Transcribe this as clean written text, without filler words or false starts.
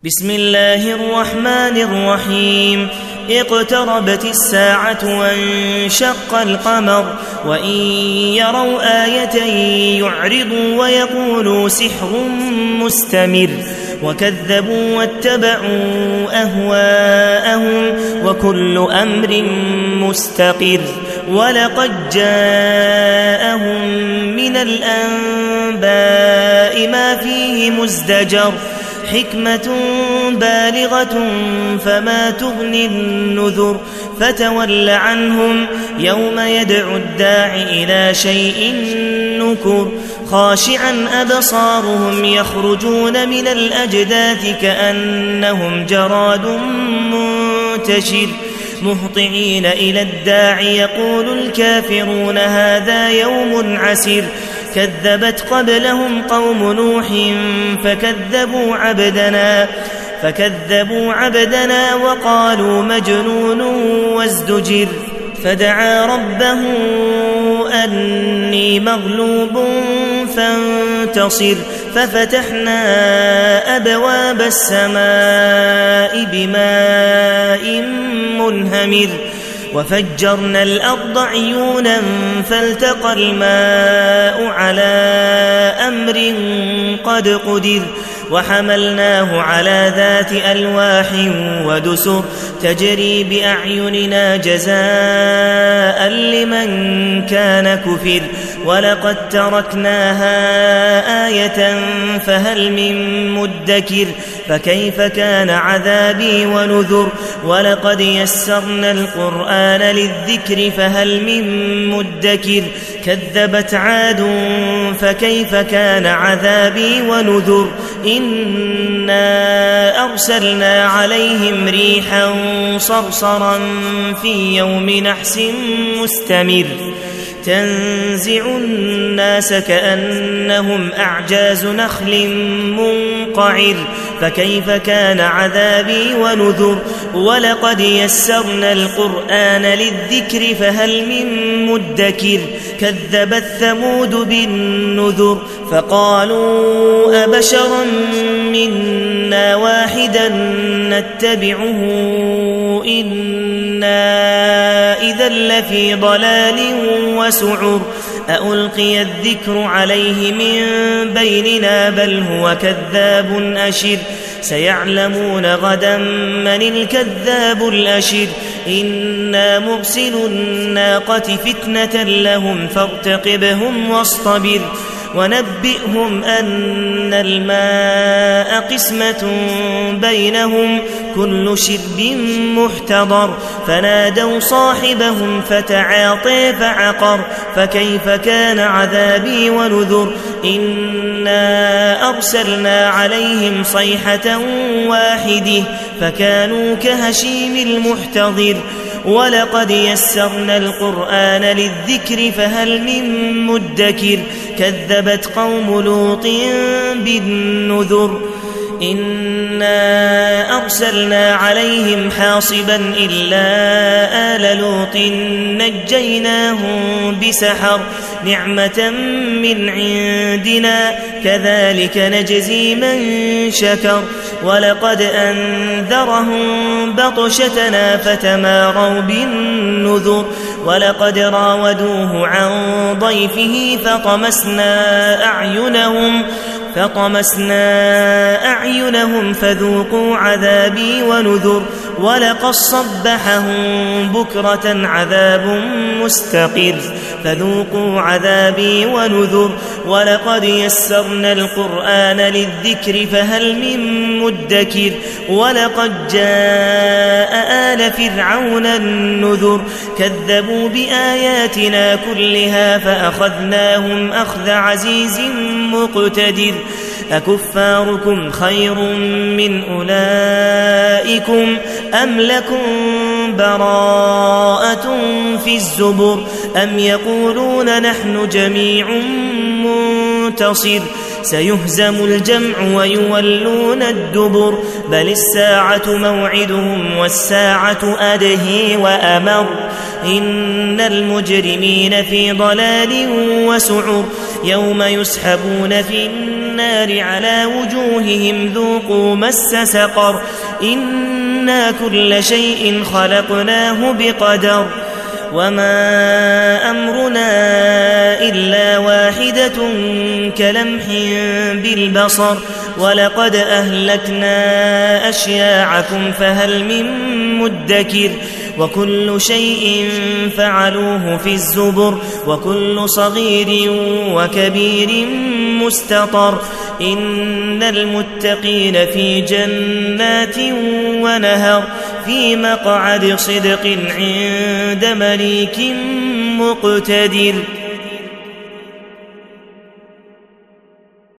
بسم الله الرحمن الرحيم. اقتربت الساعة وانشق القمر وإن يروا آية يعرضوا ويقولوا سحر مستمر وكذبوا واتبعوا أهواءهم وكل أمر مستقر ولقد جاءهم من الأنباء ما فيه مزدجر حكمة بالغة فما تغني النذر فتول عنهم يوم يدعو الداع إلى شيء نكر خاشعا أبصارهم يخرجون من الأجداث كأنهم جراد منتشر مهطعين إلى الداع يقول الكافرون هذا يوم عسر كذبت قبلهم قوم نوح فكذبوا عبدنا وقالوا مجنون وازدجر فدعا ربه أني مغلوب فانتصر ففتحنا أبواب السماء بماء منهمر وفجرنا الأرض عيونا فالتقى الماء على أمر قد قدر وحملناه على ذات ألواح ودسر تجري بأعيننا جزاء لمن كان كفر ولقد تركناها آية فهل من مدكر فكيف كان عذابي ونذر ولقد يسرنا القرآن للذكر فهل من مدكر كذبت عاد فكيف كان عذابي ونذر إنا أرسلنا عليهم ريحا صرصرا في يوم نحس مستمر تنزع الناس كأنهم أعجاز نخل منقعر فكيف كان عذابي ونذر ولقد يسرنا القرآن للذكر فهل من مدكر كذبت ثمود بالنذر فقالوا أبشرا منا واحدا نتبعه إنا إذا لفي ضلال وسعر ألقي الذكر عليه من بيننا بل هو كذاب أشر سيعلمون غدا من الكذاب الأشر إنا مرسل الناقة فتنة لهم فارتقبهم واصطبر ونبئهم أن الماء قسمة بينهم كل شرب محتضر فنادوا صاحبهم فتعاطي فعقر فكيف كان عذابي ونذر إنا أرسلنا عليهم صيحة واحدة فكانوا كهشيم المحتضر ولقد يسرنا القرآن للذكر فهل من مدكر كذبت قوم لوط بالنذر إنا أرسلنا عليهم حاصبا إلا آل لوط نجيناهم بسحر نعمة من عندنا كذلك نجزي من شكر ولقد أنذرهم بطشتنا فتماروا بالنذر ولقد راودوه عن ضيفه فطمسنا أعينهم فذوقوا عذابي ونذر ولقد صبحهم بكرة عذاب مستقر فذوقوا عذابي ونذر ولقد يسرنا القرآن للذكر فهل من مدكر ولقد جاء آل فرعون النذر كذبوا بآياتنا كلها فأخذناهم أخذ عزيز مقتدر أكفاركم خير من أولئكم أم لكم براءة في الزبر أم يقولون نحن جميع منتصر سيهزم الجمع ويولون الدبر بل الساعة موعدهم والساعة أدهي وأمر إن المجرمين في ضلال وسعر يوم يسحبون في النار النار على وجوههم ذوقوا مس سقر إنا كل شيء خلقناه بقدر وما أمرنا إلا واحدة كلمح بالبصر ولقد أهلكنا أشياعكم فهل من مدكر وكل شيء فعلوه في الزبر وكل صغير وكبير مستطر إن المتقين في جنات ونهر في مقعد صدق عند مليك مقتدر.